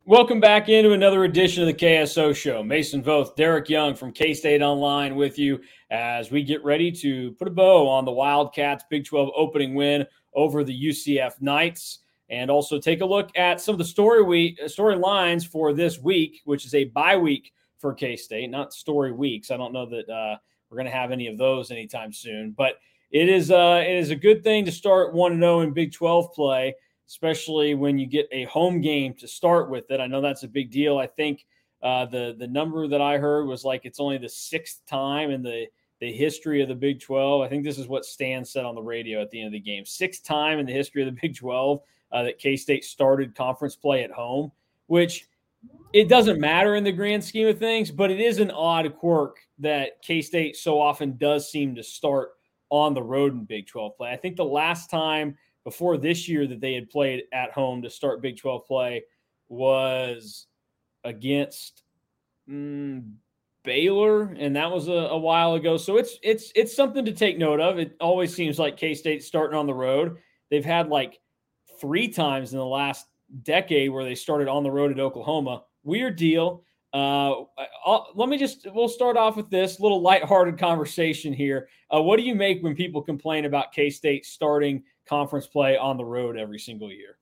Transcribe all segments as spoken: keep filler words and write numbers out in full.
Welcome back into another edition of the K S O Show. Mason Voth, Derek Young from K-State Online with you as we get ready to put a bow on the Wildcats' Big twelve opening win over the U C F Knights, and also take a look at some of the story week storylines for this week, which is a bye week for K-State, not story weeks. I don't know that uh, we're going to have any of those anytime soon, but it is uh, it is a good thing to start one and oh in Big twelve play, especially when you get a home game to start with it. I know that's a big deal. I think uh, the the number that I heard was like it's only the sixth time in the, the history of the Big twelve. I think this is what Stan said on the radio at the end of the game. Sixth time in the history of the Big twelve uh, that K-State started conference play at home, which it doesn't matter in the grand scheme of things, but it is an odd quirk that K-State so often does seem to start on the road in Big twelve play. I think the last time before this year that they had played at home to start Big twelve play was against mm, Baylor, and that was a, a while ago. So it's it's it's something to take note of. It always seems like K-State starting on the road. They've had like three times in the last decade where they started on the road at Oklahoma. Weird deal. Uh, I'll, let me just, we'll start off with this little lighthearted conversation here. Uh, what do you make when people complain about K-State starting conference play on the road every single year?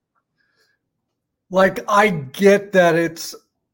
Like, I get that it's,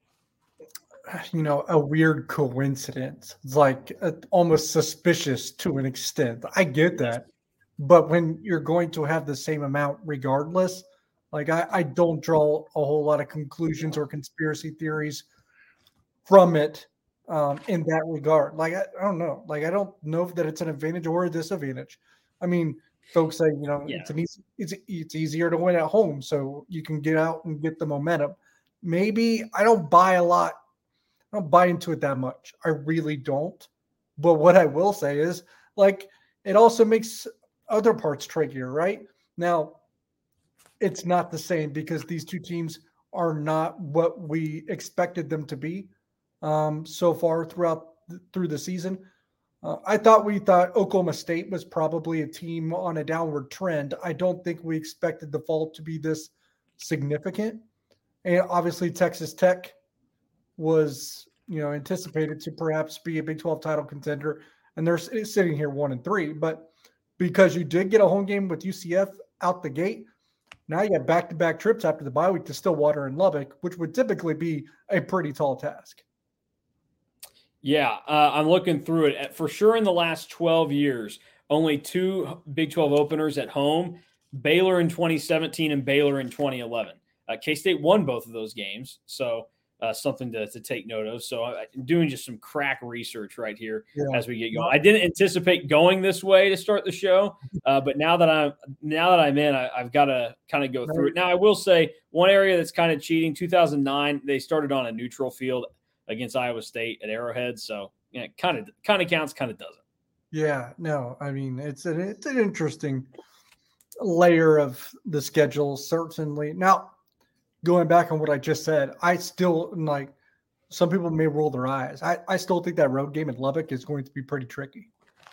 you know, a weird coincidence. It's like uh, almost suspicious to an extent. I get that. But when you're going to have the same amount regardless, like I, I don't draw a whole lot of conclusions or conspiracy theories from it um, in that regard. Like, I, I don't know. Like, I don't know that it's an advantage or a disadvantage. I mean, folks say, you know, Yeah. it's an easy, it's it's easier to win at home, so you can get out and get the momentum. Maybe I don't buy a lot. I don't buy into it that much. I really don't. But what I will say is, like, it also makes other parts trickier, right? Now, it's not the same because these two teams are not what we expected them to be um, so far throughout through the season. Uh, I thought we thought Oklahoma State was probably a team on a downward trend. I don't think we expected the fall to be this significant. And obviously Texas Tech was, you know, anticipated to perhaps be a Big twelve title contender, and they're sitting here one and three. But because you did get a home game with U C F out the gate, now you got back-to-back trips after the bye week to Stillwater and Lubbock, which would typically be a pretty tall task. Yeah, uh, I'm looking through it. For sure in the last twelve years, only two Big twelve openers at home, Baylor in twenty seventeen and Baylor in twenty eleven. Uh, K-State won both of those games, so uh, something to, to take note of. So I'm doing just some crack research right here yeah. as we get going. I didn't anticipate going this way to start the show, uh, but now that I'm now that I'm in, I, I've got to kind of go through it. Now, I will say one area that's kind of cheating, two thousand nine, they started on a neutral field against Iowa State at Arrowhead. So yeah, it kind of kind of counts, kind of doesn't. Yeah, no, I mean, it's an, it's an interesting layer of the schedule, certainly. Now, going back on what I just said, I still, like, some people may roll their eyes. I, I still think that road game at Lubbock is going to be pretty tricky.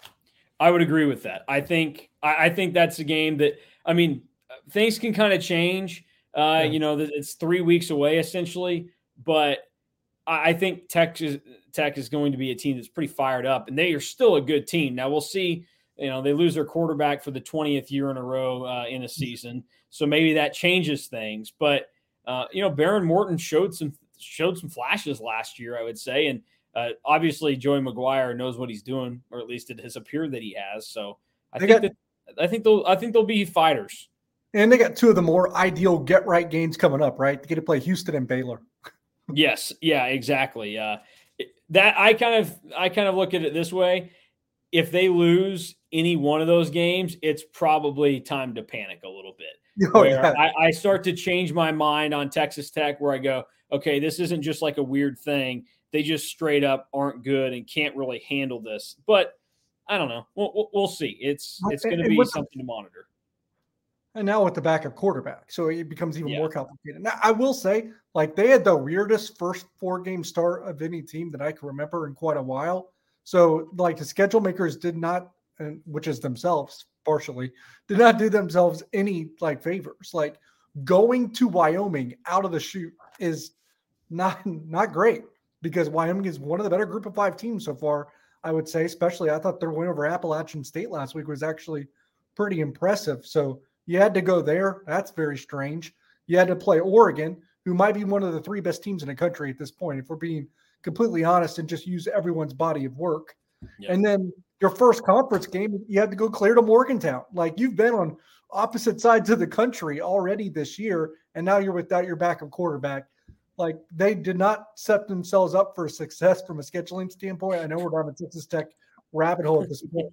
I would agree with that. I think I, I think that's a game that, I mean, things can kind of change. Uh, yeah. You know, it's three weeks away essentially, but I think Tech is, Tech is going to be a team that's pretty fired up, and they are still a good team. Now we'll see. You know, they lose their quarterback for the twentieth year in a row uh, in a season, so maybe that changes things. But uh, you know, Baron Morton showed some showed some flashes last year, I would say, and uh, obviously Joey McGuire knows what he's doing, or at least it has appeared that he has. So I they think got, that I think they'll I think they'll be fighters. And they got two of the more ideal get right games coming up, right? They get to play Houston and Baylor. Yes. Yeah, exactly. Uh, that I kind of, I kind of look at it this way. If they lose any one of those games, it's probably time to panic a little bit. Oh, yeah. I, I start to change my mind on Texas Tech where I go, okay, this isn't just like a weird thing. They just straight up aren't good and can't really handle this. But I don't know. We'll, we'll see. It's, it's going to be something to monitor. And now with the backup quarterback, so it becomes even yeah. more complicated. Now, I will say, like, they had the weirdest first four-game start of any team that I can remember in quite a while. So, like, the schedule makers did not, and which is themselves partially, did not do themselves any, like, favors. Like, going to Wyoming out of the chute is not not great because Wyoming is one of the better group of five teams so far, I would say. Especially, I thought their win over Appalachian State last week was actually pretty impressive. So you had to go there. That's very strange. You had to play Oregon, who might be one of the three best teams in the country at this point, if we're being completely honest and just use everyone's body of work. Yep. And then your first conference game, you had to go clear to Morgantown. Like, you've been on opposite sides of the country already this year, and now you're without your backup quarterback. Like, they did not set themselves up for success from a scheduling standpoint. I know we're down the Texas Tech rabbit hole at this point.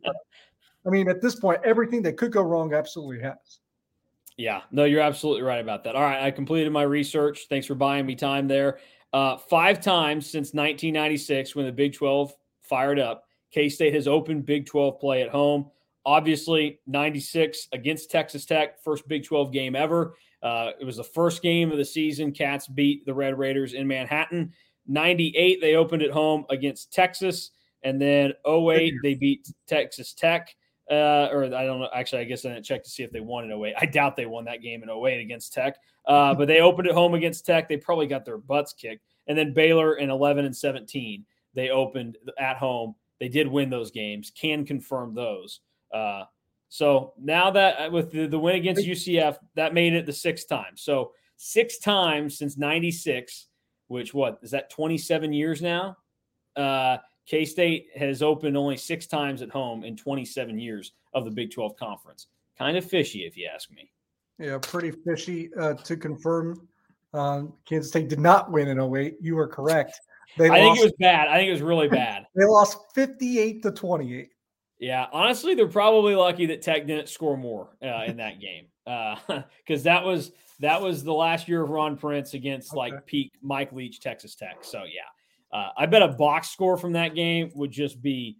I mean, at this point, everything that could go wrong absolutely has. Yeah, no, you're absolutely right about that. All right, I completed my research. Thanks for buying me time there. Uh, five times since nineteen ninety-six, when the Big twelve fired up, K-State has opened Big twelve play at home. Obviously, ninety-six against Texas Tech, first Big twelve game ever. Uh, it was the first game of the season. Cats beat the Red Raiders in Manhattan. ninety-eight, they opened at home against Texas. And then oh eight, they beat Texas Tech. Uh, or I don't know. Actually, I guess I didn't check to see if they won in oh eight. I doubt they won that game in oh eight against Tech. Uh, but they opened at home against Tech. They probably got their butts kicked. And then Baylor in eleven and seventeen, they opened at home. They did win those games. Can confirm those. Uh, so now that with the, the win against U C F, that made it the sixth time. So six times since ninety-six, which what is that? twenty-seven years now. Uh, K-State has opened only six times at home in twenty-seven years of the Big twelve Conference. Kind of fishy, if you ask me. Yeah, pretty fishy. Uh, to confirm, um, Kansas State did not win in oh eight. You were correct. They I lost, think it was bad. I think it was really bad. They lost fifty-eight to twenty-eight. Yeah, honestly, they're probably lucky that Tech didn't score more uh, in that game because uh, that was that was the last year of Ron Prince against okay. like peak Mike Leach, Texas Tech. So yeah. Uh, I bet a box score from that game would just be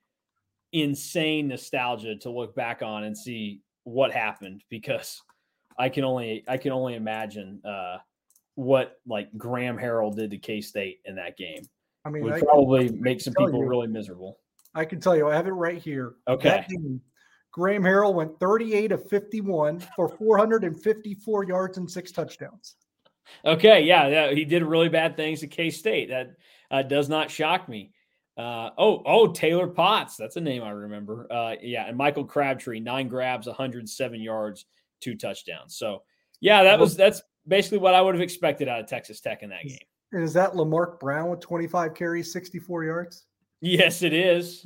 insane nostalgia to look back on and see what happened, because I can only I can only imagine uh, what like Graham Harrell did to K-State in that game. I mean, would I probably can, make some people you, really miserable. I can tell you, I have it right here. Okay. Game, Graham Harrell went thirty-eight of fifty-one for four hundred fifty-four yards and six touchdowns. Okay, yeah, yeah, he did really bad things to K-State. That Uh, does not shock me. Uh, oh, oh, Taylor Potts. That's a name I remember. Uh, yeah, and Michael Crabtree, nine grabs, one hundred seven yards, two touchdowns. So, yeah, that was that's basically what I would have expected out of Texas Tech in that game. And is that Lamarck Brown with twenty-five carries, sixty-four yards? Yes, it is.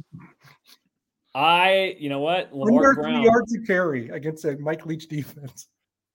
I, you know what? Lamarck Brown. yards a carry against a Mike Leach defense.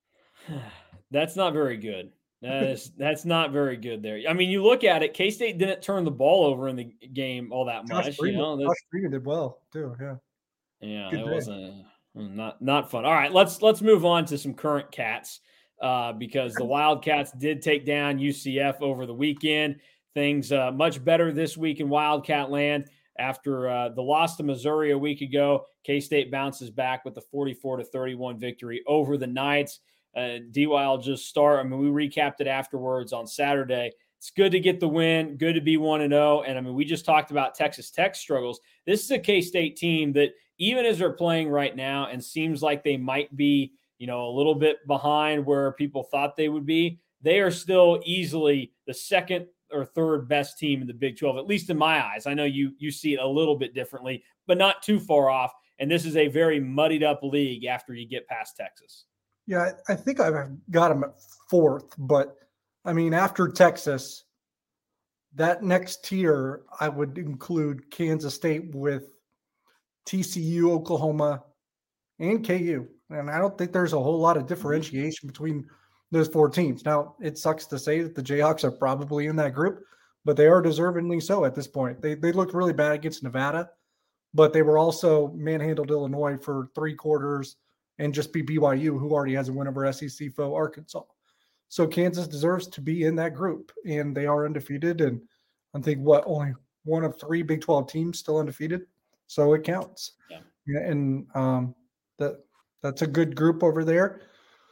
That's not very good. That's that's not very good there. I mean, you look at it, K-State didn't turn the ball over in the game all that much. Josh Freeman, you know, Josh Freeman did well too. Yeah, yeah, good it day. wasn't not not fun. All right, let's let's move on to some current Cats uh, because the Wildcats did take down U C F over the weekend. Things uh, much better this week in Wildcat land after uh, the loss to Missouri a week ago. K-State bounces back with the forty-four to thirty-one victory over the Knights. Uh, D Y L just start. I mean, we recapped it afterwards on Saturday. It's good to get the win, good to be one and oh. And I mean, we just talked about Texas Tech struggles. This is a K-State team that even as they're playing right now and seems like they might be, you know, a little bit behind where people thought they would be, they are still easily the second or third best team in the Big twelve, at least in my eyes. I know you you see it a little bit differently, but not too far off. And this is a very muddied up league after you get past Texas. Yeah, I think I've got them at fourth, but I mean, after Texas, that next tier, I would include Kansas State with T C U, Oklahoma, and K U. And I don't think there's a whole lot of differentiation between those four teams. Now, it sucks to say that the Jayhawks are probably in that group, but they are deservingly so at this point. They they looked really bad against Nevada, but they were also manhandled Illinois for three quarters and just beat B Y U, who already has a win over S E C foe Arkansas. So Kansas deserves to be in that group, and they are undefeated. And I think, what, only one of three Big twelve teams still undefeated, so it counts. Yeah. And um, that that's a good group over there.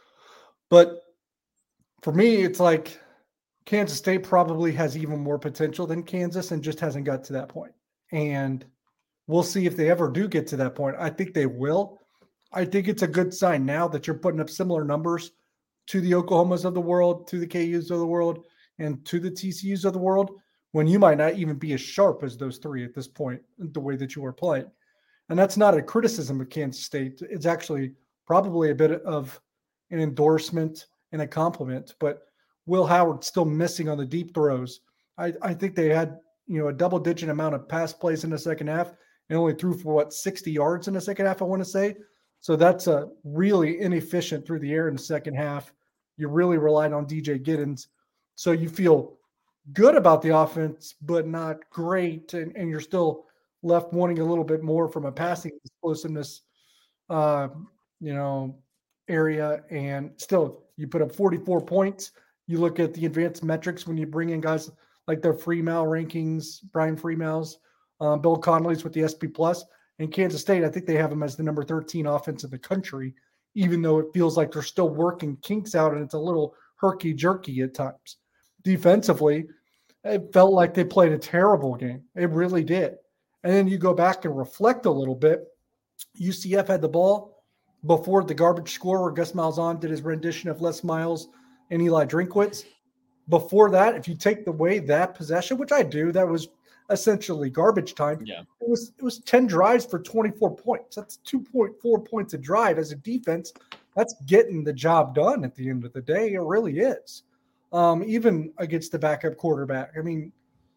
But for me, it's like Kansas State probably has even more potential than Kansas and just hasn't got to that point. And we'll see if they ever do get to that point. I think they will. I think it's a good sign now that you're putting up similar numbers to the Oklahomas of the world, to the K Us of the world, and to the T C Us of the world when you might not even be as sharp as those three at this point, the way that you are playing. And that's not a criticism of Kansas State. It's actually probably a bit of an endorsement and a compliment. But Will Howard still missing on the deep throws. I, I think they had, you know, a double digit amount of pass plays in the second half and only threw for what, sixty yards in the second half, I want to say. So that's a really inefficient through the air in the second half. You really relied on D J Giddens. So you feel good about the offense, but not great. And, and you're still left wanting a little bit more from a passing explosiveness, uh, you know, area. And still, you put up forty-four points. You look at the advanced metrics when you bring in guys like their Freemal rankings, Brian Freemal's, um, Bill Connolly's with the S P Plus. And Kansas State, I think they have them as the number thirteen offense in the country, even though it feels like they're still working kinks out and it's a little herky-jerky at times. Defensively, it felt like they played a terrible game. It really did. And then you go back and reflect a little bit. U C F had the ball before the garbage score where Gus Malzahn did his rendition of Les Miles and Eli Drinkwitz. Before that, if you take away that possession, which I do, that was essentially garbage time. Yeah. It was it was ten drives for twenty-four points. That's two point four points a drive as a defense. That's getting the job done at the end of the day. It really is. Um, even against the backup quarterback. I mean,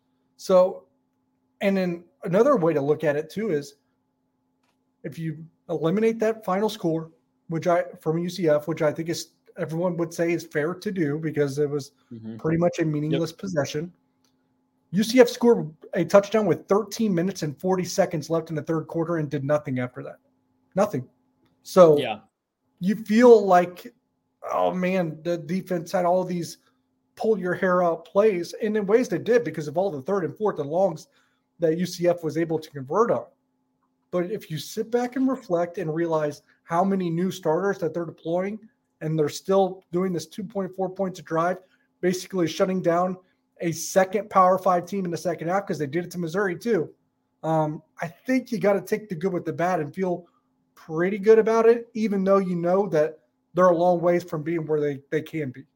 so, and then another way to look at it too is if you eliminate that final score, which I, from U C F, which I think is, everyone would say is fair to do because it was mm-hmm. pretty much a meaningless yep. possession. U C F scored a touchdown with thirteen minutes and forty seconds left in the third quarter and did nothing after that. Nothing. So yeah, you feel like, oh man, the defense had all these pull your hair out plays, and in ways they did because of all the third and fourth and longs that U C F was able to convert on. But if you sit back and reflect and realize how many new starters that they're deploying, and they're still doing this two point four points a drive, basically shutting down a second Power Five team in the second half because they did it to Missouri too. Um, I think you got to take the good with the bad and feel pretty good about it, even though you know that they're a long ways from being where they, they can be.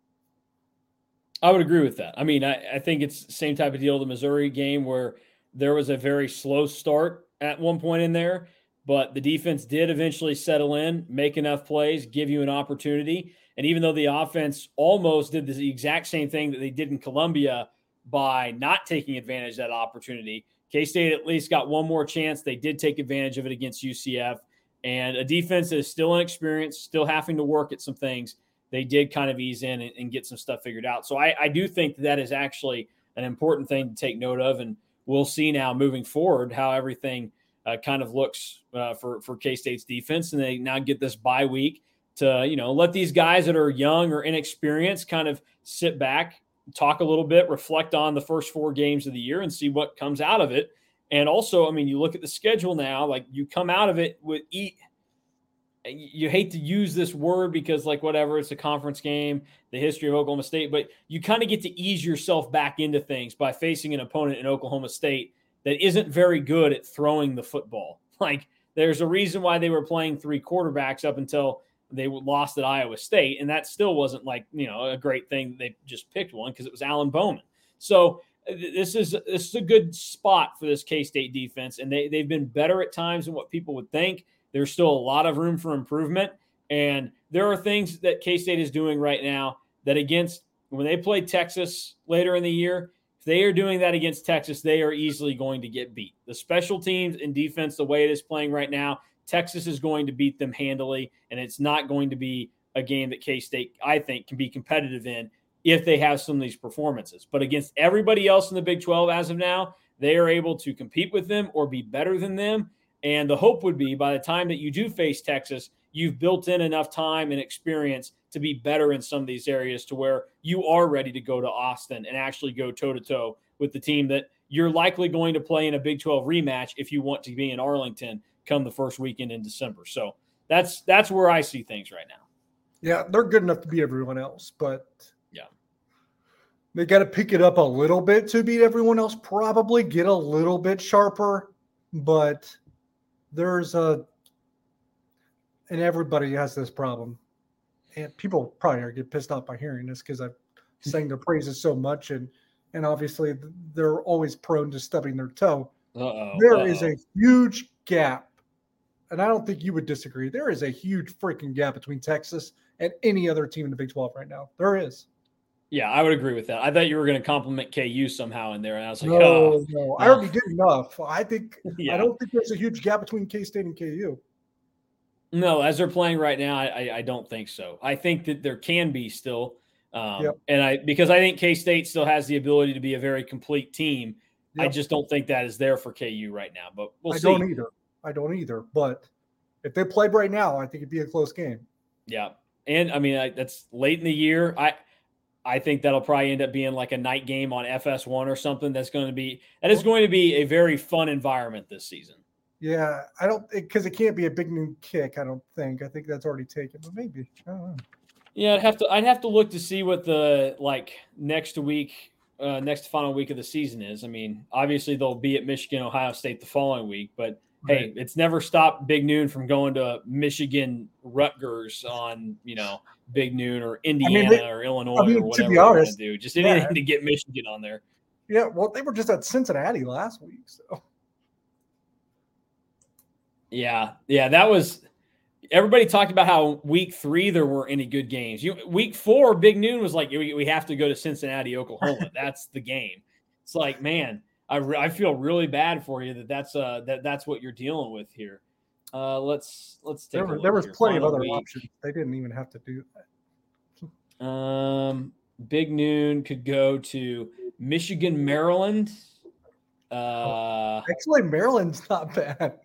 I would agree with that. I mean, I, I think it's the same type of deal, the Missouri game, where there was a very slow start at one point in there, but the defense did eventually settle in, make enough plays, give you an opportunity. And even though the offense almost did the exact same thing that they did in Columbia by not taking advantage of that opportunity, K-State at least got one more chance. They did take advantage of it against U C F. And a defense that is still inexperienced, still having to work at some things, they did kind of ease in and, and get some stuff figured out. So I, I do think that, that is actually an important thing to take note of. And we'll see now moving forward how everything uh, kind of looks uh, for, for K-State's defense. And they now get this bye week to, you know, let these guys that are young or inexperienced kind of sit back, talk a little bit, reflect on the first four games of the year and see what comes out of it. And also, I mean, you look at the schedule now, like you come out of it with eat. You hate to use this word because, like, whatever, it's a conference game, the history of Oklahoma State, but you kind of get to ease yourself back into things by facing an opponent in Oklahoma State that isn't very good at throwing the football. Like, there's a reason why they were playing three quarterbacks up until they lost at Iowa State, and that still wasn't, like, you know, a great thing that they just picked one because it was Alan Bowman. So this is this is a good spot for this K-State defense, and they, they've been better at times than what people would think. There's still a lot of room for improvement, and there are things that K-State is doing right now that against when they play Texas later in the year, if they are doing that against Texas, they are easily going to get beat. The special teams and defense, the way it is playing right now, Texas is going to beat them handily, and it's not going to be a game that K-State, I think, can be competitive in if they have some of these performances. But against everybody else in the Big twelve as of now, they are able to compete with them or be better than them. And the hope would be by the time that you do face Texas, you've built in enough time and experience to be better in some of these areas to where you are ready to go to Austin and actually go toe-to-toe with the team that you're likely going to play in a Big twelve rematch if you want to be in Arlington come the first weekend in December. So that's that's where I see things right now. Yeah, they're good enough to beat everyone else, but yeah, they got to pick it up a little bit to beat everyone else, probably get a little bit sharper, but there's a, and everybody has this problem, and people probably are get pissed off by hearing this because I've sang their praises so much, and and obviously they're always prone to stubbing their toe. Uh-oh, There uh-oh. is a huge gap, and I don't think you would disagree. There is a huge freaking gap between Texas and any other team in the Big twelve right now. There is. Yeah, I would agree with that. I thought you were going to compliment K U somehow in there, and I was like, no, oh, no, no. I already did enough. I think yeah. I don't think there's a huge gap between K-State and K U. No, as they're playing right now, I, I don't think so. I think that there can be still, um, Yep. and I because I think K-State still has the ability to be a very complete team. Yep. I just don't think that is there for K U right now. But we'll I see. don't either. I don't either. But if they played right now, I think it'd be a close game. Yeah, and I mean I, that's late in the year. I I think that'll probably end up being like a night game on F S one or something. That's going to be that is going to be a very fun environment this season. Yeah, I don't because it can't be a big noon kick. I don't think. I think that's already taken, but maybe. I don't know. Yeah, I'd have to. I'd have to look to see what the like next week, uh, next final week of the season is. I mean, obviously they'll be at Michigan, Ohio State the following week, but right. hey, it's never stopped Big Noon from going to Michigan, Rutgers on you know Big Noon or Indiana I mean, they, or Illinois I mean, or whatever they want to do. Just anything yeah. to get Michigan on there. Yeah, well, they were just at Cincinnati last week, so. Yeah, yeah, that was. Everybody talked about how week three there weren't any good games. You, week four, Big Noon was like, we, we have to go to Cincinnati, Oklahoma. That's the game. It's like, man, I, re- I feel really bad for you that that's uh that that's what you're dealing with here. Uh, let's let's take. There, a look there was here. plenty Final of other week. options. They didn't even have to do that. Um, Big Noon could go to Michigan, Maryland. Uh, Actually, Maryland's not bad.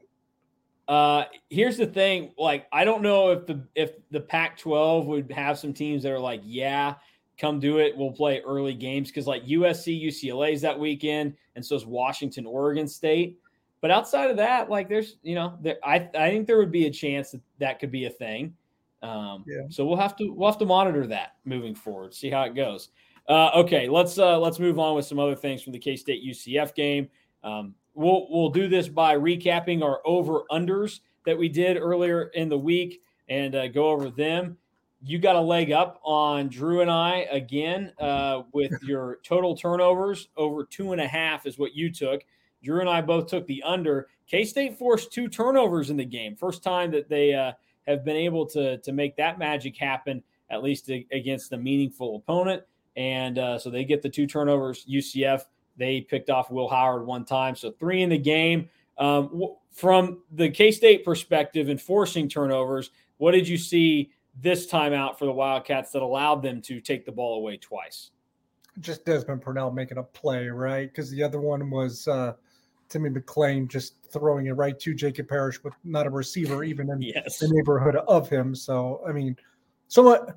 Uh, here's the thing. Like, I don't know if the if the Pac twelve would have some teams that are like, yeah, come do it. We'll play early games because like U S C, U C L A is that weekend, and so is Washington, Oregon State. But outside of that, like, there's you know, there, I I think there would be a chance that that could be a thing. Um, yeah. So we'll have to we'll have to monitor that moving forward, see how it goes. Uh, okay, let's uh, let's move on with some other things from the K-State U C F game. Um, We'll we'll do this by recapping our over-unders that we did earlier in the week and uh, go over them. You got a leg up on Drew and I again uh, with your total turnovers. Over two and a half is what you took. Drew and I both took the under. K-State forced two turnovers in the game. First time that they uh, have been able to, to make that magic happen, at least against a meaningful opponent. And uh, so they get the two turnovers. U C F, they picked off Will Howard one time. So three in the game. Um, w- from the K-State perspective, enforcing turnovers, what did you see this time out for the Wildcats that allowed them to take the ball away twice? Just Desmond Purnell making a play, right? Because the other one was uh, Timmy McClain just throwing it right to Jacob Parrish with not a receiver even in yes. the neighborhood of him. So, I mean, somewhat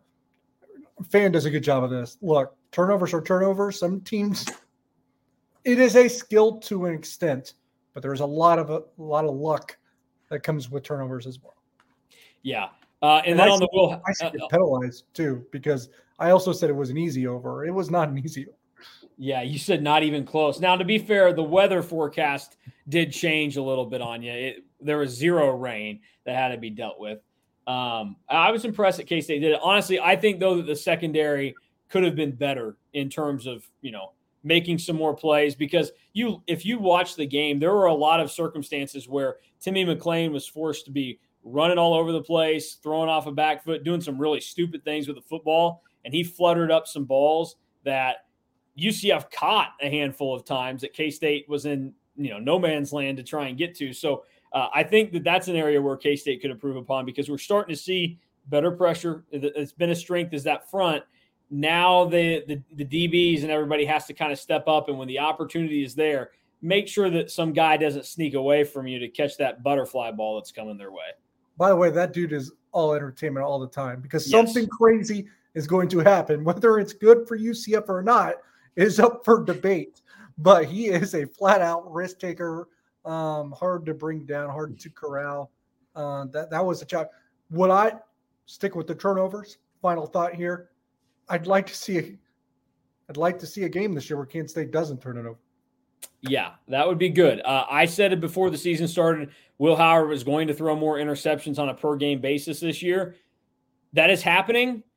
Fan does a good job of this. Look, turnovers are turnovers. Some teams – it is a skill to an extent, but there's a lot of a, a lot of luck that comes with turnovers as well. Yeah, uh, and, and then I on the Will, I see uh, it penalized too because I also said it was an easy over. It was not an easy over. Yeah, you said not even close. Now, to be fair, the weather forecast did change a little bit on you. It, there was zero rain that had to be dealt with. Um, I was impressed that K-State did it. Honestly, I think though that the secondary could have been better in terms of you know. making some more plays because you, if you watch the game, there were a lot of circumstances where Timmy McClain was forced to be running all over the place, throwing off a back foot, doing some really stupid things with the football. And he fluttered up some balls that U C F caught a handful of times that K-State was in, you know, no man's land to try and get to. So uh, I think that that's an area where K-State could improve upon because we're starting to see better pressure. It's been a strength is that front. Now the, the the D Bs and everybody has to kind of step up, and when the opportunity is there, make sure that some guy doesn't sneak away from you to catch that butterfly ball that's coming their way. By the way, that dude is all entertainment all the time because yes. something crazy is going to happen. Whether it's good for U C F or not is up for debate. But he is a flat-out risk taker, um, hard to bring down, hard to corral. Uh, that that was a challenge. Would I stick with the turnovers? Final thought here. I'd like to see a, I'd like to see a game this year where Kansas State doesn't turn it over. Yeah, that would be good. Uh, I said it before the season started. Will Howard was going to throw more interceptions on a per game basis this year. That is happening.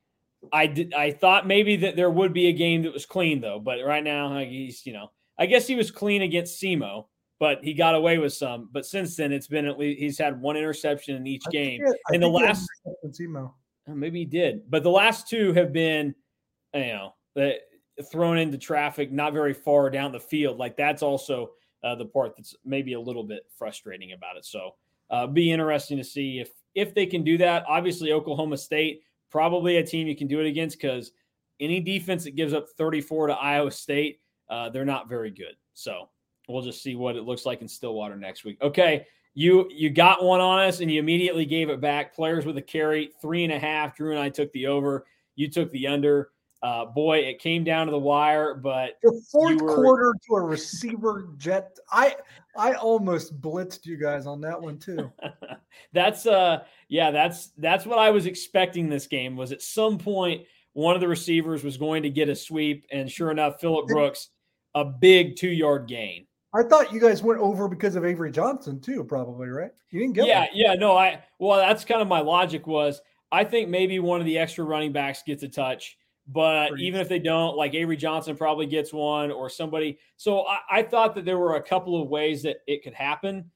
I did. I thought maybe that there would be a game that was clean though, but right now he's, you know, I guess he was clean against SEMO, but he got away with some. But since then, it's been at least he's had one interception in each I game. think it, I and the think last, SEMO. maybe he did, but the last two have been, you know, the, thrown into traffic, not very far down the field. Like that's also uh, the part that's maybe a little bit frustrating about it. So uh, be interesting to see if if they can do that. Obviously, Oklahoma State, probably a team you can do it against because any defense that gives up thirty-four to Iowa State, uh, they're not very good. So we'll just see what it looks like in Stillwater next week. Okay, you you got one on us and you immediately gave it back. Players with a carry, three and a half. Drew and I took the over. You took the under. Uh, boy, it came down to the wire, but the fourth were, quarter to a receiver jet. I I almost blitzed you guys on that one too. that's uh yeah, that's that's what I was expecting this game was at some point one of the receivers was going to get a sweep, and sure enough, Phillip Brooks, a big two-yard gain. I thought you guys went over because of Avery Johnson too, probably, right? You didn't get Yeah, one. yeah, no, I well, that's kind of my logic was I think maybe one of the extra running backs gets a touch. But Great. Even if they don't, like Avery Johnson probably gets one or somebody. So I, I thought that there were a couple of ways that it could happen.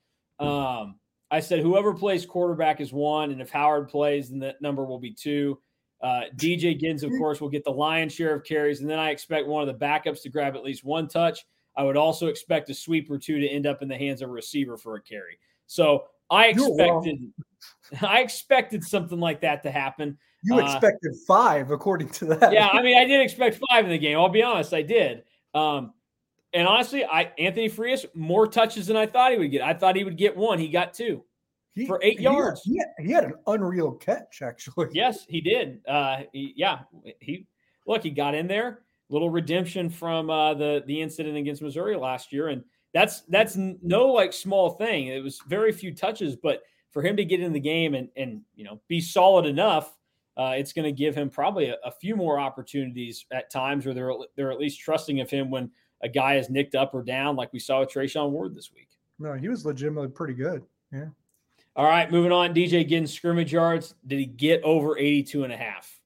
Um, I said whoever plays quarterback is one, and if Howard plays, then that number will be two. Uh, D J Giddens, of course, will get the lion's share of carries, and then I expect one of the backups to grab at least one touch. I would also expect a sweep or two to end up in the hands of a receiver for a carry. So I expected – I expected something like that to happen. You expected uh, five, according to that. Yeah, I mean, I did expect five in the game. I'll be honest, I did. Um, and honestly, I Anthony Frias, more touches than I thought he would get. I thought he would get one. He got two he, for eight he yards. Had, he, had, he had an unreal catch, actually. Yes, he did. Uh, he, yeah, he look, he got in there. Little redemption from uh, the the incident against Missouri last year, and that's that's no like small thing. It was very few touches, but for him to get in the game and and you know be solid enough. Uh, it's going to give him probably a, a few more opportunities at times where they're they're at least trusting of him when a guy is nicked up or down, like we saw with Trayshawn Ward this week. No, he was legitimately pretty good. Yeah. All right, moving on. D J Giddens scrimmage yards. Did he get over eighty-two and a half?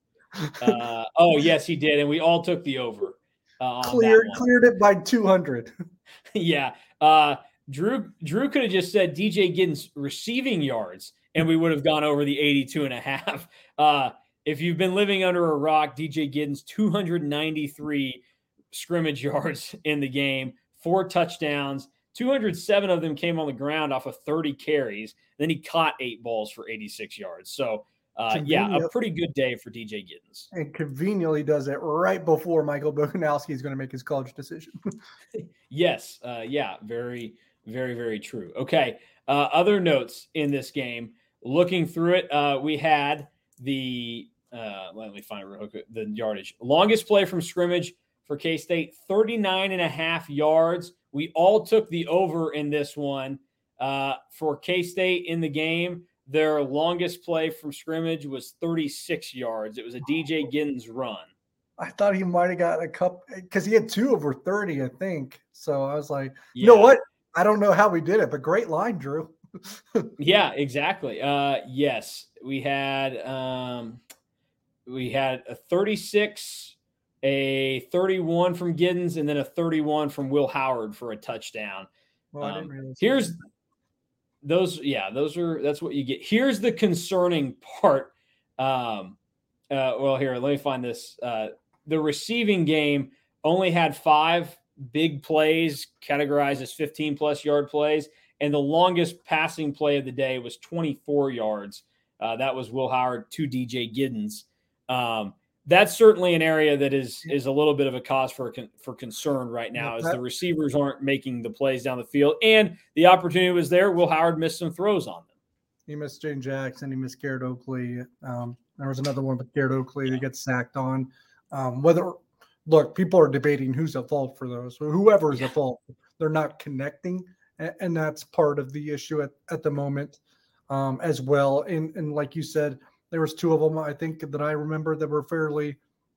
Uh, oh, yes, he did. And we all took the over. Uh, cleared, cleared it by two hundred. yeah. Uh, Drew, Drew could have just said D J Giddens receiving yards, and we would have gone over the eighty-two and a half. Uh, If you've been living under a rock, D J Giddens, two hundred ninety-three scrimmage yards in the game, four touchdowns, two hundred seven of them came on the ground off of thirty carries. Then he caught eight balls for eighty-six yards. So, uh, yeah, a pretty good day for D J Giddens. And conveniently does it right before Michael Boganowski is going to make his college decision. yes. Uh, yeah, very, very, very true. Okay. Uh, other notes in this game, looking through it, uh, we had the – Uh, let me find real quick, the yardage. Longest play from scrimmage for K-State, thirty-nine and a half yards. We all took the over in this one. Uh, for K-State in the game, their longest play from scrimmage was thirty-six yards. It was a D J Giddens run. I thought he might have got a cup because he had two over thirty, I think. So I was like, yeah. You know what? I don't know how we did it, but great line, Drew. yeah, exactly. Uh, yes, we had um, – We had a thirty-six, a thirty-one from Giddens, and then a thirty-one from Will Howard for a touchdown. Well, I didn't realize here's those. Yeah, those are that's what you get. Here's the concerning part. Um, uh, well, here, let me find this. Uh, the receiving game only had five big plays categorized as fifteen plus yard plays, and the longest passing play of the day was twenty-four yards. Uh, that was Will Howard to D J Giddens. Um, that's certainly an area that is is a little bit of a cause for for concern right now, as the receivers aren't making the plays down the field, and the opportunity was there. Will Howard missed some throws on them. He missed Jane Jackson. He missed Garrett Oakley. Um, there was another one with Garrett Oakley that gets sacked on. Um, whether look, people are debating who's at fault for those. Whoever is at fault, they're not connecting, and, and that's part of the issue at, at the moment um, as well. And and like you said. There was two of them, I think, that I remember that were fairly,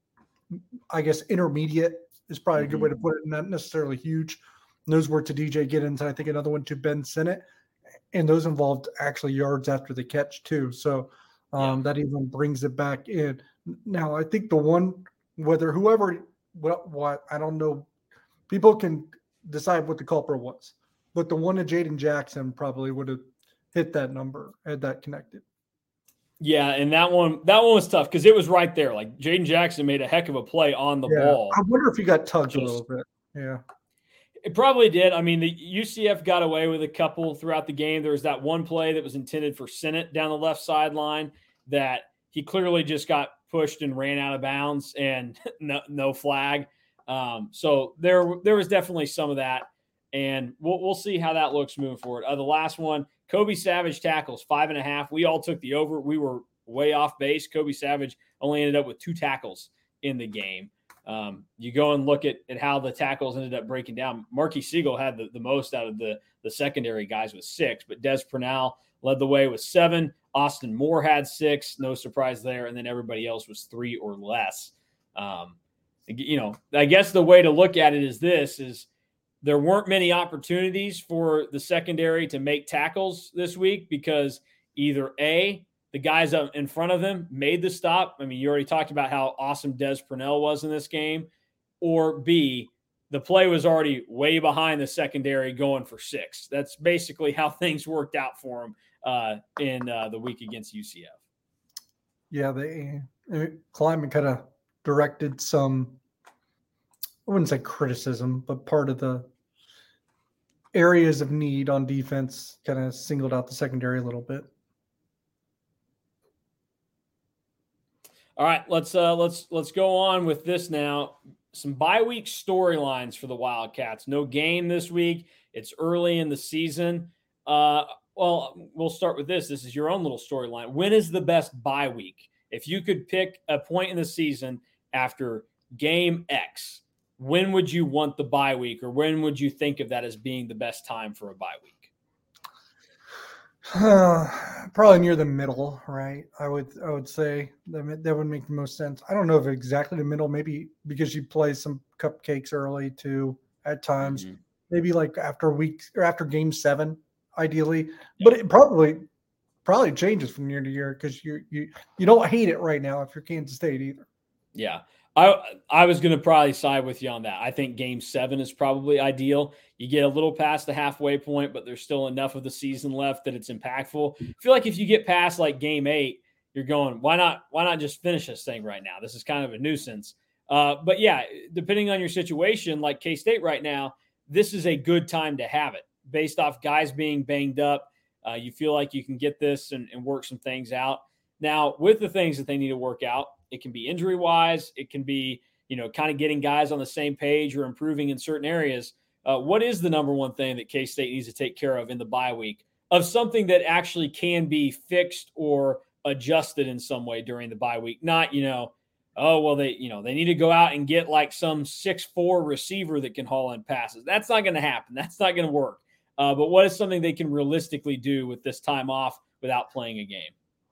I guess, intermediate is probably a good way to put it, not necessarily huge. And those were to D J Giddens, and I think another one to Ben Sinnott. And those involved actually yards after the catch, too. So Um, yeah. That even brings it back in. Now, I think the one, whether whoever, what, what I don't know, people can decide what the culprit was, but the one of Jaden Jackson probably would have hit that number, had that connected. Yeah, and that one that one was tough because it was right there. Like Jaden Jackson made a heck of a play on the yeah. ball. I wonder if he got tugged Just, a little bit. Yeah. It probably did. I mean, the U C F got away with a couple throughout the game. There was that one play that was intended for Sennett down the left sideline that he clearly just got pushed and ran out of bounds and no, no flag. Um, so there, there was definitely some of that, and we'll we'll see how that looks moving forward. Uh, the last one, Kobe Savage tackles five and a half. We all took the over. We were way off base. Kobe Savage only ended up with two tackles in the game. Um, you go and look at, at how the tackles ended up breaking down. Marquis Siegel had the, the most out of the, the secondary guys with six, but Des Purnell led the way with seven. Austin Moore had six, no surprise there. And then everybody else was three or less. Um, you know, I guess the way to look at it is this, is there weren't many opportunities for the secondary to make tackles this week because either A, the guys up in front of them made the stop. I mean, you already talked about how awesome Des Purnell was in this game. Or B, the play was already way behind the secondary going for six. That's basically how things worked out for him uh, in uh, the week against U C F. Yeah, they Klieman kind of directed some, I wouldn't say criticism, but part of the areas of need on defense kind of singled out the secondary a little bit. All right, let's uh, let's let's go on with this now. Some bye week storylines for the Wildcats. No game this week. It's early in the season. Uh, well, we'll start with this. This is your own little storyline. When is the best bye week? If you could pick a point in the season after game X, when would you want the bye week, or when would you think of that as being the best time for a bye week? Uh, probably near the middle, right? I would I would say that, that would make the most sense. I don't know if exactly the middle, maybe because you play some cupcakes early too at times. Mm-hmm. Maybe like after week or after game seven, ideally. Yeah. But it probably probably changes from year to year because you you you don't hate it right now if you're Kansas State either. Yeah. I I was going to probably side with you on that. I think game seven is probably ideal. You get a little past the halfway point, but there's still enough of the season left that it's impactful. I feel like if you get past like game eight, you're going, why not, why not just finish this thing right now? This is kind of a nuisance. Uh, but yeah, depending on your situation, like K-State right now, this is a good time to have it based off guys being banged up. Uh, you feel like you can get this and, and work some things out. Now, with the things that they need to work out, it can be injury-wise. It can be, you know, kind of getting guys on the same page or improving in certain areas. Uh, what is the number one thing that K-State needs to take care of in the bye week of something that actually can be fixed or adjusted in some way during the bye week? Not, you know, oh, well, they, you know, they need to go out and get like some six foot four receiver that can haul in passes. That's not going to happen. That's not going to work. Uh, but what is something they can realistically do with this time off without playing a game?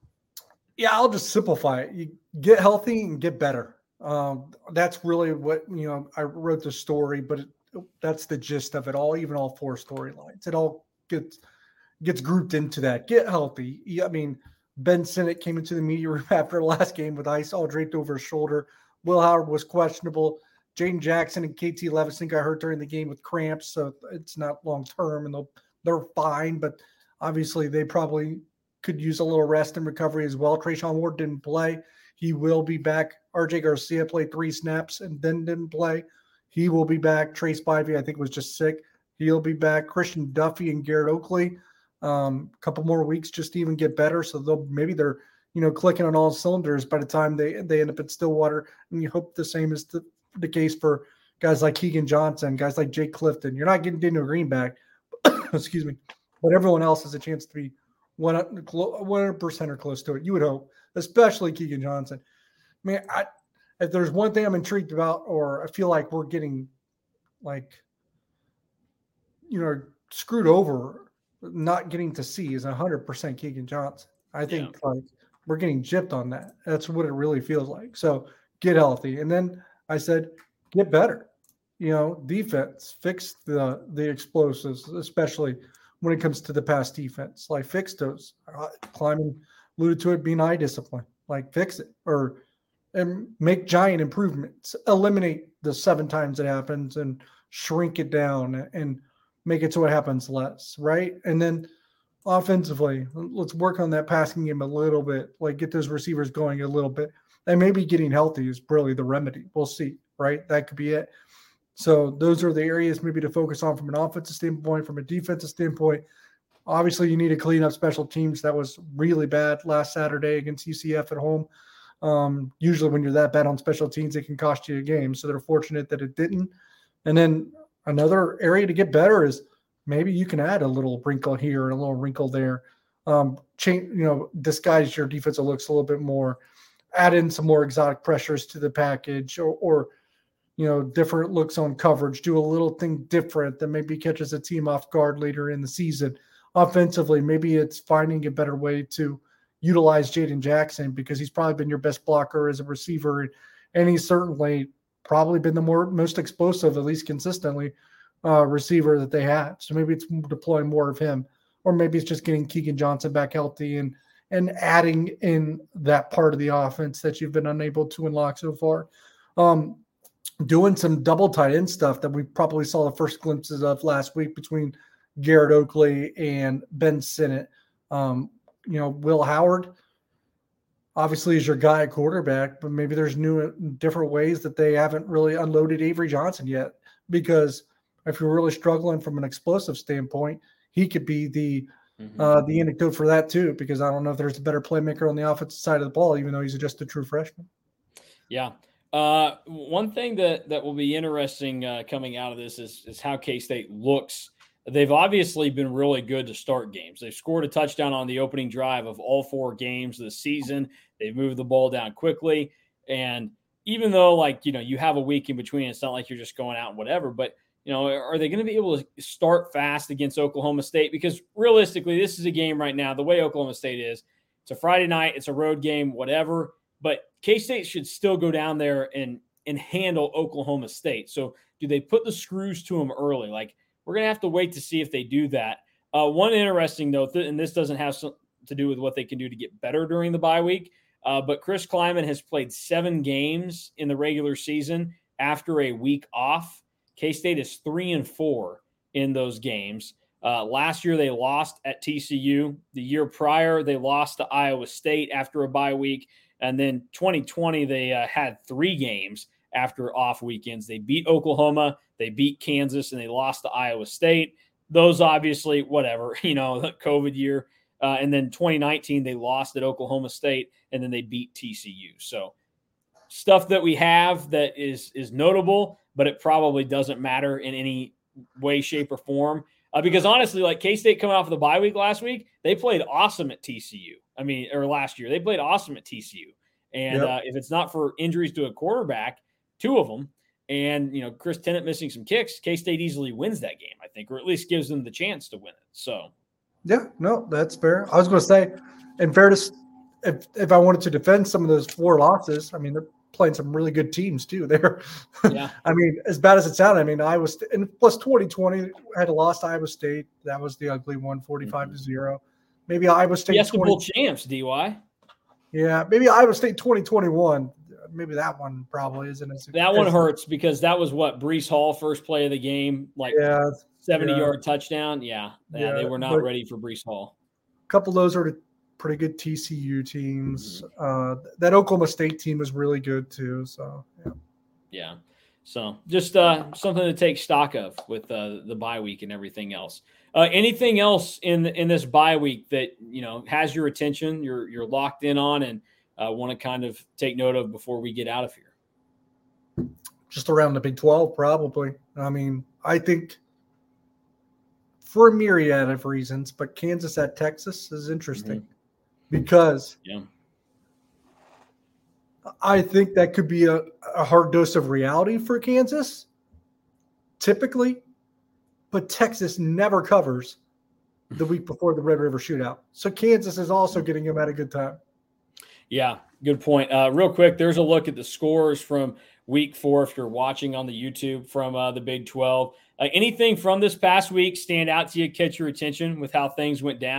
Yeah, I'll just simplify it. You get healthy and get better. Um, that's really what, you know, I wrote the story, but it, that's the gist of it all, even all four storylines. It all gets gets grouped into that. Get healthy. I mean, Ben Sinnott came into the media room after the last game with ice all draped over his shoulder. Will Howard was questionable. Jaden Jackson and K T Levison got hurt during the game with cramps, so it's not long-term, and they'll, they're fine, but obviously they probably could use a little rest and recovery as well. Trayshawn Ward didn't play. He will be back. R J Garcia played three snaps and then didn't play. He will be back. Trace Spivey, I think, was just sick. He'll be back. Christian Duffy and Garrett Oakley, a um, couple more weeks just to even get better. So they'll maybe they're, you know, clicking on all cylinders by the time they, they end up at Stillwater. And you hope the same is the, the case for guys like Keegan Johnson, guys like Jake Clifton. You're not getting Daniel Greenback, excuse me, but everyone else has a chance to be one hundred percent or close to it. You would hope, especially Keegan Johnson. I mean, I, if there's one thing I'm intrigued about, or I feel like we're getting like, you know, screwed over, not getting to see is one hundred percent Keegan Johnson. I think yeah. like we're getting gypped on that. That's what it really feels like. So get healthy. And then I said, get better, you know, defense, fix the, the explosives, especially when it comes to the pass defense, like fix those. Uh, Klieman alluded to it being eye discipline. Like fix it or and make giant improvements. Eliminate the seven times it happens and shrink it down and make it so it happens less, right? And then offensively, let's work on that passing game a little bit, like get those receivers going a little bit. And maybe getting healthy is really the remedy. We'll see, right? That could be it. So those are the areas maybe to focus on from an offensive standpoint, from a defensive standpoint. Obviously, you need to clean up special teams. That was really bad last Saturday against U C F at home. Um, usually when you're that bad on special teams, it can cost you a game. So they're fortunate that it didn't. And then another area to get better is maybe you can add a little wrinkle here and a little wrinkle there. Um, change, you know, disguise your defensive looks a little bit more. Add in some more exotic pressures to the package, or, or you know, different looks on coverage. Do a little thing different that maybe catches a team off guard later in the season. Offensively, maybe it's finding a better way to utilize Jaden Jackson because he's probably been your best blocker as a receiver, and he's certainly probably been the more most explosive, at least consistently, uh, receiver that they have. So maybe it's deploying more of him, or maybe it's just getting Keegan Johnson back healthy and and adding in that part of the offense that you've been unable to unlock so far. Um, doing some double tight end stuff that we probably saw the first glimpses of last week between Garrett Oakley and Ben Sinnott. Um, you know, Will Howard obviously is your guy at quarterback, but maybe there's new, different ways that they haven't really unloaded Avery Johnson yet, because if you're really struggling from an explosive standpoint, he could be the mm-hmm. uh, the anecdote for that too, because I don't know if there's a better playmaker on the offensive side of the ball, even though he's just a true freshman. Yeah. Uh, one thing that, that will be interesting uh, coming out of this is, is how K-State looks. They've obviously been really good to start games. They've scored a touchdown on the opening drive of all four games this season. They've moved the ball down quickly. And even though, like, you know, you have a week in between, it's not like you're just going out and whatever, but, you know, are they going to be able to start fast against Oklahoma State? Because realistically, this is a game right now, the way Oklahoma State is, it's a Friday night, it's a road game, whatever, but K-State should still go down there and, and handle Oklahoma State. So do they put the screws to them early? Like, we're going to have to wait to see if they do that. Uh, one interesting note, and this doesn't have some, to do with what they can do to get better during the bye week, uh, but Chris Kleiman has played seven games in the regular season after a week off. K-State is three and four in those games. Uh, last year, they lost at T C U. The year prior, they lost to Iowa State after a bye week. And then twenty twenty, they uh, had three games after off weekends. They beat Oklahoma, they beat Kansas, and they lost to Iowa State. Those obviously, whatever, you know, the COVID year. Uh, and then twenty nineteen, they lost at Oklahoma State, and then they beat T C U. So stuff that we have that is is notable, but it probably doesn't matter in any way, shape, or form. Uh, because honestly, like K-State coming off of the bye week last week, they played awesome at T C U. I mean, or last year, they played awesome at T C U. And yep. uh, if it's not for injuries to a quarterback, two of them, and, you know, Chris Tennant missing some kicks, K-State easily wins that game, I think, or at least gives them the chance to win it. So, yeah, no, that's fair. I was going to say, in fairness, if if I wanted to defend some of those four losses, I mean, they're playing some really good teams too. There, yeah. I mean, as bad as it sounded, I mean, Iowa State, and plus twenty twenty had a loss to Iowa State. That was the ugly one, forty-five mm-hmm. to zero. Maybe Iowa State. Yes, the Bowl champs, D Y. Yeah, maybe Iowa State twenty twenty-one. Maybe that one probably isn't as that one hurts because that was what Breece Hall first play of the game, like yeah, seventy yeah. yard touchdown. Yeah, yeah, yeah, they were not ready for Breece Hall. A couple of those are pretty good T C U teams. Mm-hmm. Uh, that Oklahoma State team was really good too. So yeah, yeah. So just uh, something to take stock of with uh, the bye week and everything else. Uh, anything else in in this bye week that you know has your attention? You're you're locked in on and uh, want to kind of take note of before we get out of here. Just around the Big twelve, probably. I mean, I think for a myriad of reasons, but Kansas at Texas is interesting mm-hmm. because yeah. I think that could be a, a hard dose of reality for Kansas, typically, but Texas never covers the week before the Red River Shootout. So Kansas is also getting him at a good time. Yeah, good point. Uh, real quick, there's a look at the scores from week four if you're watching on the YouTube from uh, the Big twelve. Uh, anything from this past week stand out to you, catch your attention with how things went down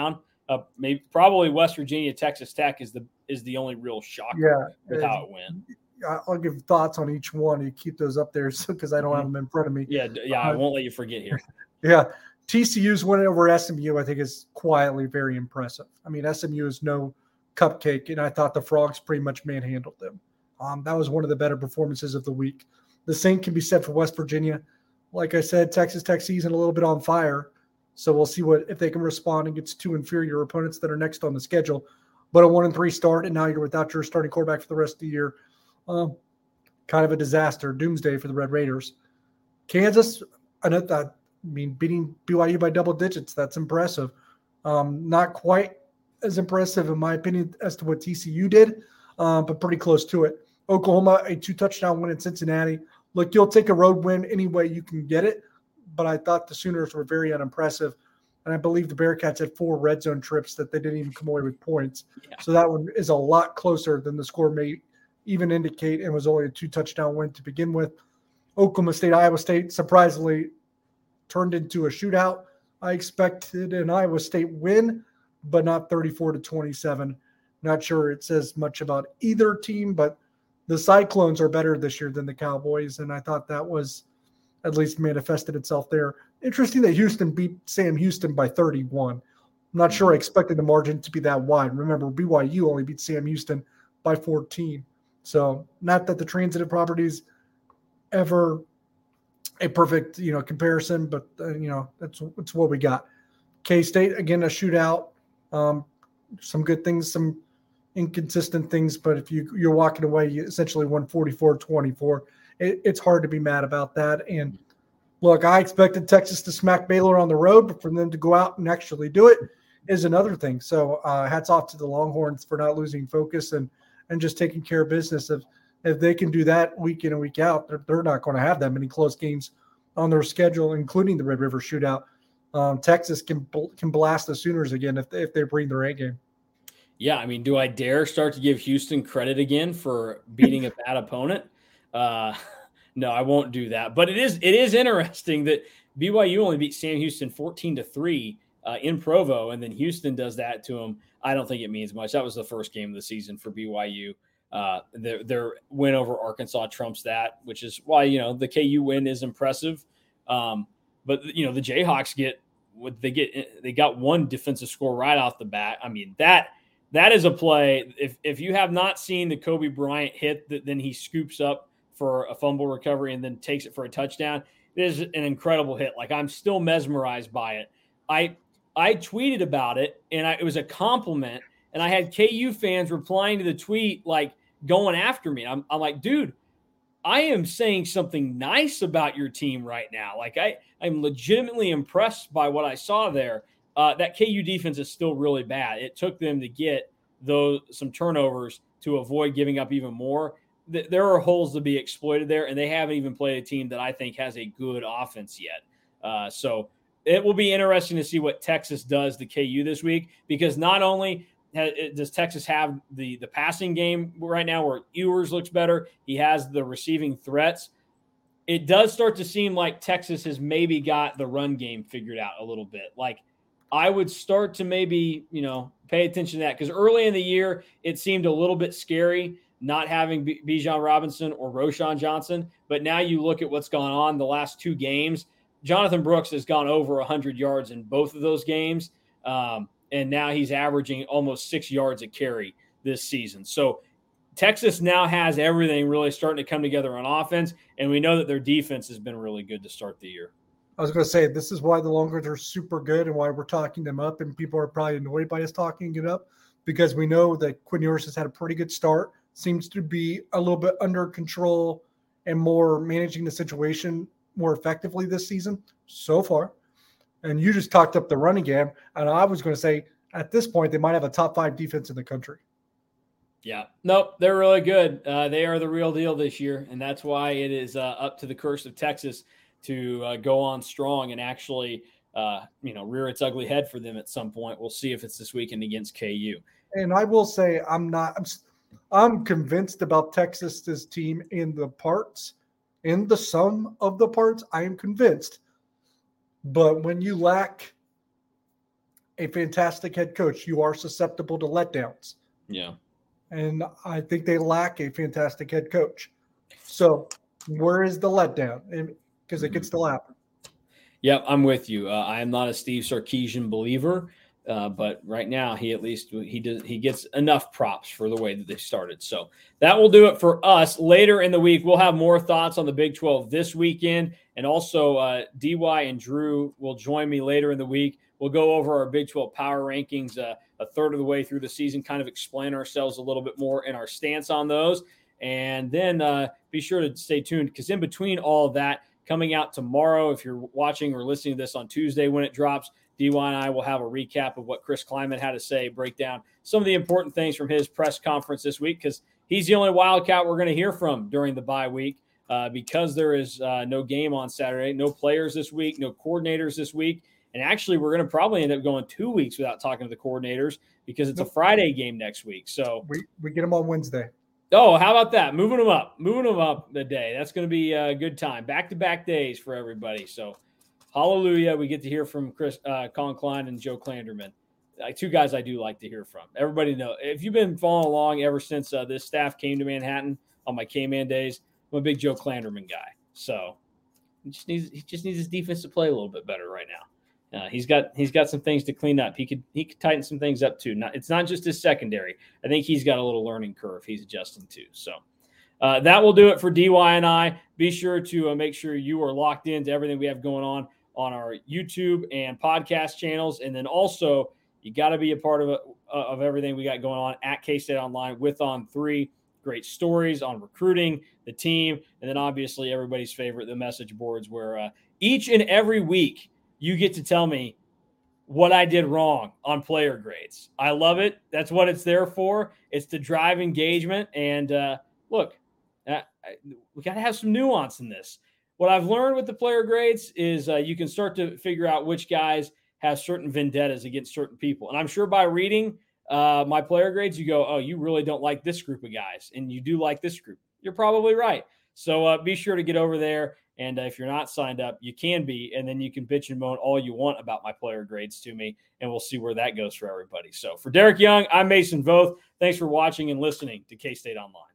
uh, maybe probably West Virginia, Texas Tech is the is the only real shocker yeah, with how it went. I'll give thoughts on each one. You keep those up there because I don't mm-hmm. have them in front of me. Yeah, yeah, uh, I won't let you forget here. Yeah, T C U's win over S M U, I think, is quietly very impressive. I mean, S M U is no cupcake, and I thought the Frogs pretty much manhandled them. Um, that was one of the better performances of the week. The same can be said for West Virginia. Like I said, Texas Tech season a little bit on fire, so we'll see what if they can respond against two inferior opponents that are next on the schedule. But a one and three start, and now you're without your starting quarterback for the rest of the year. Um, kind of a disaster, doomsday for the Red Raiders. Kansas, I, know that, I mean, beating B Y U by double digits, that's impressive. Um, not quite as impressive, in my opinion, as to what T C U did, uh, but pretty close to it. Oklahoma, a two-touchdown win in Cincinnati. Look, you'll take a road win any way you can get it, but I thought the Sooners were very unimpressive, and I believe the Bearcats had four red zone trips that they didn't even come away with points. Yeah. So that one is a lot closer than the score may even indicate, and was only a two-touchdown win to begin with. Oklahoma State, Iowa State, surprisingly turned into a shootout. I expected an Iowa State win, but not thirty-four to twenty-seven. Not sure it says much about either team, but the Cyclones are better this year than the Cowboys, and I thought that was at least manifested itself there. Interesting that Houston beat Sam Houston by thirty-one. I'm not sure I expected the margin to be that wide. Remember, B Y U only beat Sam Houston by fourteen. So not that the transitive properties ever a perfect, you know, comparison, but uh, you know, that's that's what we got. K-State, again, a shootout. Um, some good things, some inconsistent things, but if you you're walking away, you essentially won forty-four twenty-four. It, it's hard to be mad about that. And look, I expected Texas to smack Baylor on the road, but for them to go out and actually do it is another thing. So uh, hats off to the Longhorns for not losing focus and and just taking care of business. If if they can do that week in and week out, they're, they're not going to have that many close games on their schedule, including the Red River Shootout. Um, Texas can can blast the Sooners again if they, if they bring their A game. Yeah, I mean, do I dare start to give Houston credit again for beating a bad opponent? Uh, no, I won't do that. But it is it is interesting that B Y U only beat Sam Houston fourteen to three uh, in Provo, and then Houston does that to them. I don't think it means much. That was the first game of the season for B Y U. Uh, their, their win over Arkansas trumps that, which is why, you know, the K U win is impressive. Um, but, you know, the Jayhawks get what they get. They got one defensive score right off the bat. I mean, that that is a play. If if you have not seen the Kobe Bryant hit that then he scoops up for a fumble recovery and then takes it for a touchdown, it is an incredible hit. Like, I'm still mesmerized by it. I I tweeted about it, and I, it was a compliment. And I had K U fans replying to the tweet, like, going after me. I'm, I'm like, dude, I am saying something nice about your team right now. Like, I, I'm legitimately impressed by what I saw there. Uh, that K U defense is still really bad. It took them to get those some turnovers to avoid giving up even more. Th- there are holes to be exploited there, and they haven't even played a team that I think has a good offense yet. Uh, so it will be interesting to see what Texas does to K U this week, because not only – does Texas have the, the passing game right now where Ewers looks better? He has the receiving threats. It does start to seem like Texas has maybe got the run game figured out a little bit. Like, I would start to maybe, you know, pay attention to that, because early in the year, it seemed a little bit scary not having B- Bijan Robinson or Roschon Johnson. But now you look at what's gone on the last two games. Jonathan Brooks has gone over one hundred yards in both of those games. Um, And now he's averaging almost six yards a carry this season. So Texas now has everything really starting to come together on offense, and we know that their defense has been really good to start the year. I was going to say, this is why the Longhorns are super good and why we're talking them up, and people are probably annoyed by us talking it up, because we know that Quinn Ewers has had a pretty good start, seems to be a little bit under control and more managing the situation more effectively this season so far. And you just talked up the running game, and I was going to say at this point they might have a top five defense in the country. Yeah, nope, they're really good. Uh, they are the real deal this year, and that's why it is uh, up to the curse of Texas to uh, go on strong and actually, uh, you know, rear its ugly head for them at some point. We'll see if it's this weekend against K U. And I will say, I'm not. I'm, I'm convinced about Texas's team in the parts, in the sum of the parts. I am convinced. But when you lack a fantastic head coach, you are susceptible to letdowns. Yeah. And I think they lack a fantastic head coach. So where is the letdown? Because it Mm-hmm. can still happen. Yep, I'm with you. Uh, I am not a Steve Sarkisian believer, uh, but right now he at least he does he gets enough props for the way that they started. So that will do it for us. Later in the week, we'll have more thoughts on the Big twelve this weekend, and also uh, D Y and Drew will join me later in the week. We'll go over our Big twelve power rankings uh, a third of the way through the season, kind of explain ourselves a little bit more and our stance on those, and then uh, be sure to stay tuned because in between all of that. Coming out tomorrow, if you're watching or listening to this on Tuesday when it drops, D Y and I will have a recap of what Chris Klieman had to say, break down some of the important things from his press conference this week, because he's the only Wildcat we're going to hear from during the bye week uh, because there is uh, no game on Saturday, no players this week, no coordinators this week. And actually, we're going to probably end up going two weeks without talking to the coordinators because it's a Friday game next week. So we, we get them on Wednesday. Oh, how about that? Moving them up, moving them up the day. That's going to be a good time. Back-to-back days for everybody. So, hallelujah. We get to hear from Chris, uh, Colin Klein and Joe Klanderman. Like two guys I do like to hear from. Everybody know. If you've been following along ever since uh, this staff came to Manhattan on my K-Man days, I'm a big Joe Klanderman guy. So, he just needs he just needs his defense to play a little bit better right now. Uh, he's got he's got some things to clean up. He could he could tighten some things up too. Not, it's not just his secondary. I think he's got a little learning curve he's adjusting to. So uh, that will do it for D Y and I. Be sure to uh, make sure you are locked into everything we have going on on our YouTube and podcast channels, and then also you got to be a part of uh, of everything we got going on at K-State Online with On Three. Great stories on recruiting, the team, and then obviously everybody's favorite, the message boards, where uh, each and every week. You get to tell me what I did wrong on player grades. I love it. That's what it's there for. It's to drive engagement. And uh, look, uh, we got to have some nuance in this. What I've learned with the player grades is uh, you can start to figure out which guys have certain vendettas against certain people. And I'm sure by reading uh, my player grades, you go, oh, you really don't like this group of guys. And you do like this group. You're probably right. So uh, be sure to get over there. And uh, if you're not signed up, you can be, and then you can bitch and moan all you want about my player grades to me, and we'll see where that goes for everybody. So for Derek Young, I'm Mason Voth. Thanks for watching and listening to K-State Online.